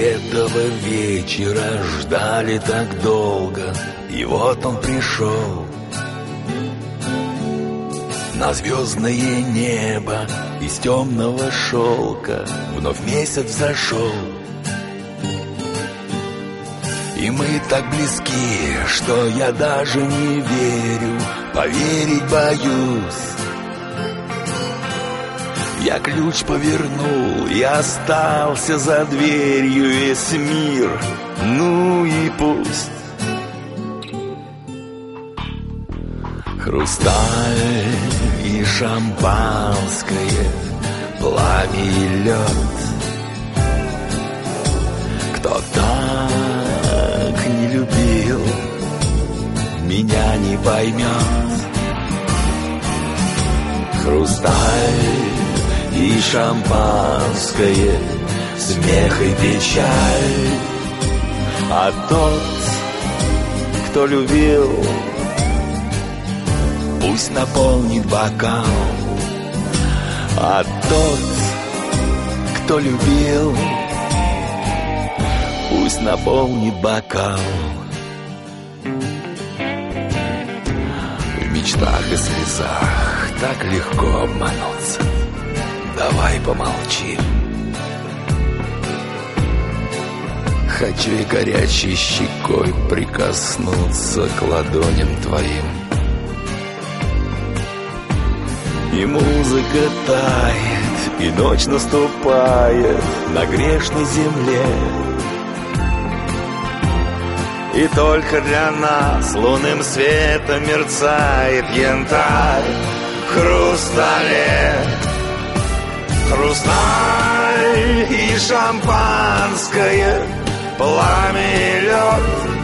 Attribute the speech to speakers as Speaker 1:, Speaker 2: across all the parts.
Speaker 1: этого вечера ждали так долго, и вот он пришел. На звездное небо из темного шелка вновь месяц взошел. И мы так близки, что я даже не верю, поверить боюсь. Я ключ повернул и остался за дверью, весь мир, ну и пусть. Хрусталь и шампанское, пламя и лед. Кто так не любил, меня не поймет. Хрусталь и шампанское, смех и печаль. А тот, кто любил, пусть наполнит бокал. А тот, кто любил, пусть наполнит бокал. В мечтах и слезах так легко обмануться. Давай помолчим. Хочу и горячей щекой прикоснуться к ладоням твоим. И музыка тает, и ночь наступает на грешной земле. И только для нас лунным светом мерцает янтарь в хрустале. Хрусталь и шампанское, пламя и лед.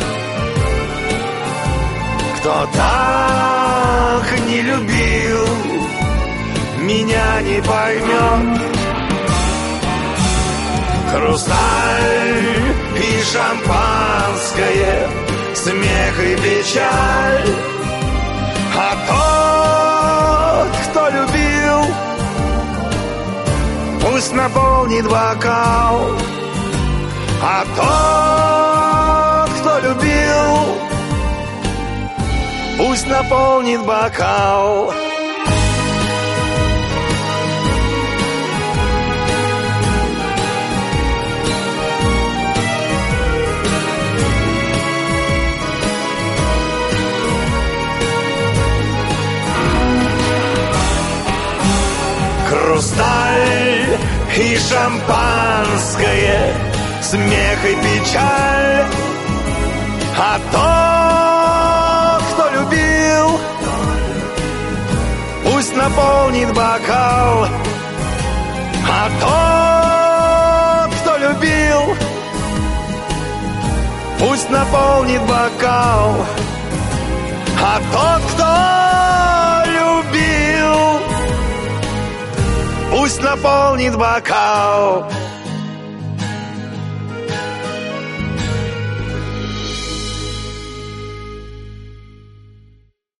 Speaker 1: Кто так не любил, меня не поймет. Хрусталь и шампанское, смех и печаль. А тот, кто любил, пусть наполнит бокал. А тот, кто любил, пусть наполнит бокал. Хрусталь и шампанское, смех и печаль. А тот, кто любил, пусть наполнит бокал. А тот, кто любил, пусть наполнит бокал. А тот, кто любил, пусть наполнит бокал.